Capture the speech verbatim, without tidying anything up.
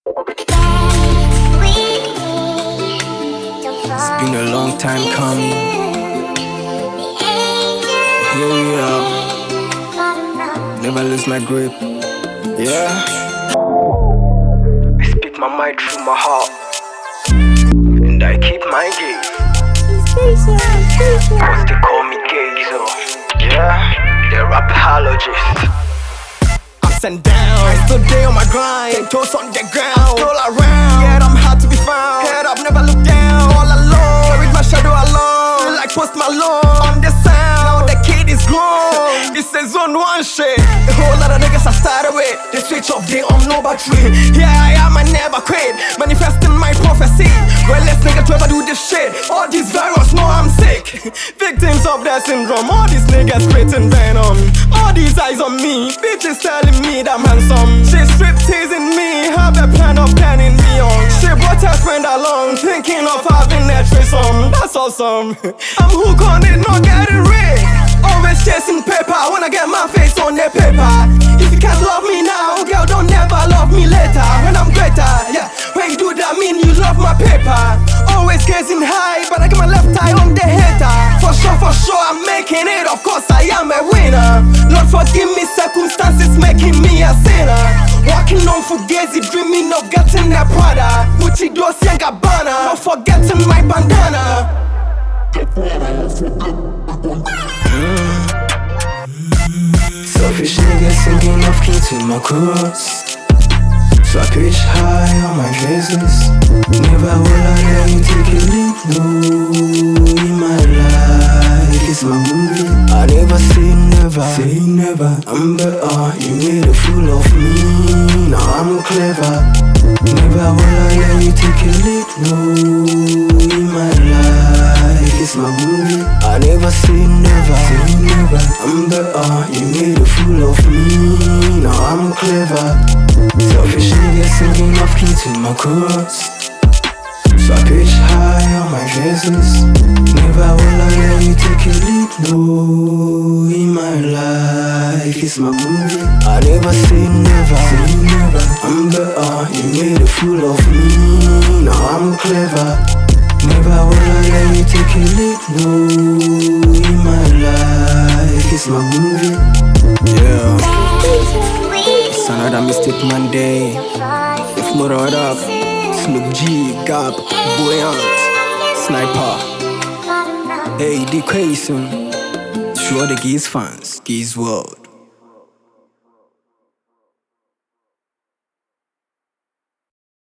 It's been a long time coming. Here we are. Never lose my grip. Yeah. I speak my mind through my heart, and I keep my gaze. Cause they call me Gazer. Yeah, they're apologists. Ups and downs, I still day on my grind. Ten toes on the ground, all around. Yet I'm hard to be found. Head up, never look down. All alone, with my shadow alone. Feel like Post Malone on the sound. Now the kid is grown. This is on one shit. A whole lot of niggas I started with. They switch off, they on no battery. Here I am, I never quit. Manifesting my prophecy. Well, let's nigga to ever do this shit. All these virus know I'm sick. Victims of that syndrome. All these niggas spitting venom. All these eyes on me. Bitches telling me that I'm handsome. She strip teasing me. Have a plan of planning me on. She brought her friend along, thinking of having a threesome. That's awesome. I'm hooked on it, not getting rich. Always chasing paper. I wanna get my face on the paper. If you can't love me now, girl, don't never love me later. When I'm greater, yeah. When you do that, mean you love my paper. Always gazing high, but I get my left eye on the hater. For sure, for sure, I'm making it. Of course, I am a winner. Lord, forgive me, circumstances making me a sinner. Walking on Fugazi, dreaming of getting that Prada. Gucci, Dolce and Gabbana, not forgetting my bandana. Mm. Selfish niggas singing off key to my chorus. So I pitch high on my dresses. Never will I let you take a leap, no. In my life, it's my movie. I never say never, say never. I'm better, you made a fool of me. Now I'm clever. Never will I let you take a leap, no. In my life, it's my movie. I never say never, say never. I'm better, you made a fool of me. Now I'm clever. Selfish niggas singing off key to my chorus. So I pitch high on my dresses. Never will I let you take a leap, no. In my life, it's my movie. I never say never, say never. I'm better, you made a fool of me. Now I'm clever. Never will I let you take a leap, no. In my life, it's my movie. Yeah. It's another Mistake Monday. If Murad up, Snoop G, Gap, Buoyant, Sniper. Hey, D Quason. Sure the Geese fans, Geese World.